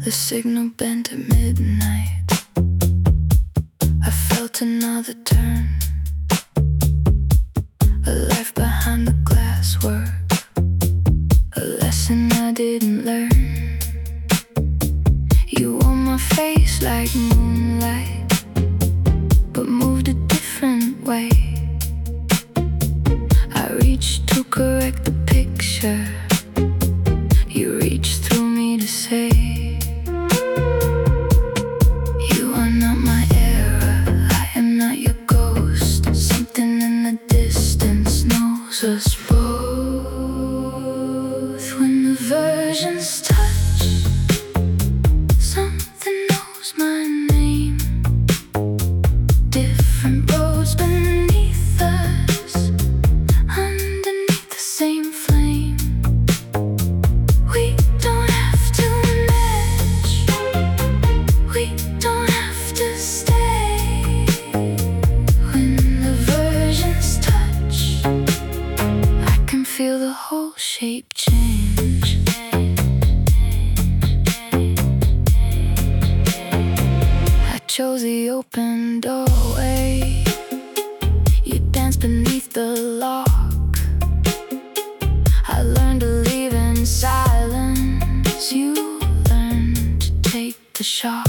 The signal bent at midnight. I felt another turn. A life behind the glasswork, a lesson I didn't learn. You wore my face like moonlight, but moved a different way. I reached to correct the picture. You reached through me to say, you are not my era, I am not your ghost. Something in the distance knows us both. When the versions touch, something knows my name. Different roads beneath us, underneath the same flame. We don't have to match, we don't have to stay. When the versions touch, I can feel the whole shape change. I chose the open doorway. You danced beneath the lock. I learned to leave in silence. You learned to take the shock.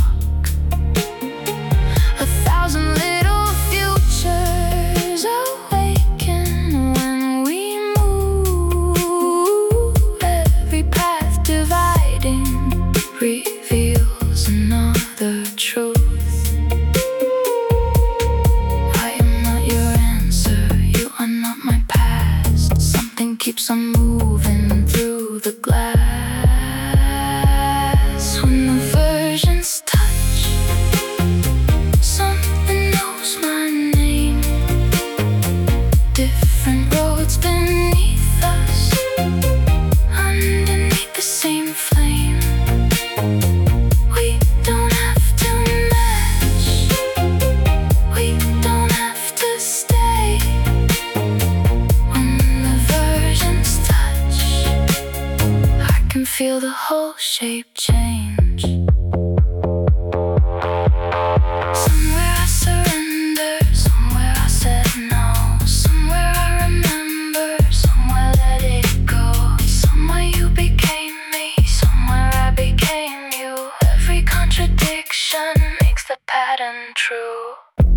1,000 little futures awaken when we move. Every path dividing reveals another truth. I am not your answer, you are not my past. Something keeps on moving through the glass. When the versions touch, something knows my name. Different roads beneath us, underneath the same flame. We don't have to match, we don't have to stay. When the versions touch, I can feel the whole shape change. Somewhere I surrender, somewhere I said no. Somewhere I remember, somewhere let it go. Somewhere you became me, somewhere I became you. Every contradiction makes the pattern true.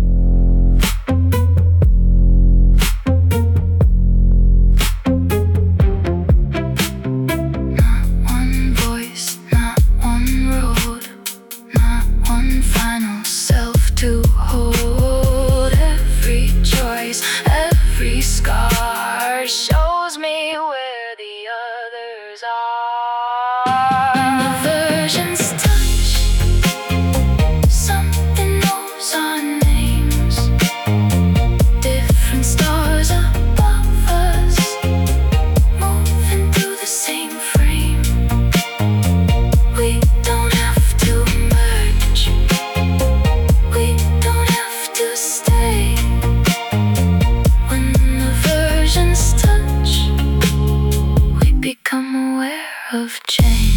Not one voice, not one road, not one final self to hold. Every choice, every scar shows me where the others are. When the versions touch, something knows our names. Different stars above us, moving through the same frame. We don't have to merge, we don't have to stay. When the versions touch, we become aware of change.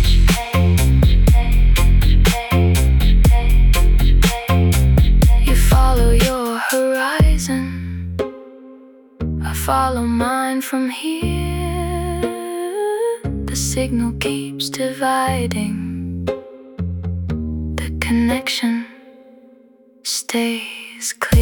You follow your horizon, I follow mine from here. The signal keeps dividing, the connection stays clear.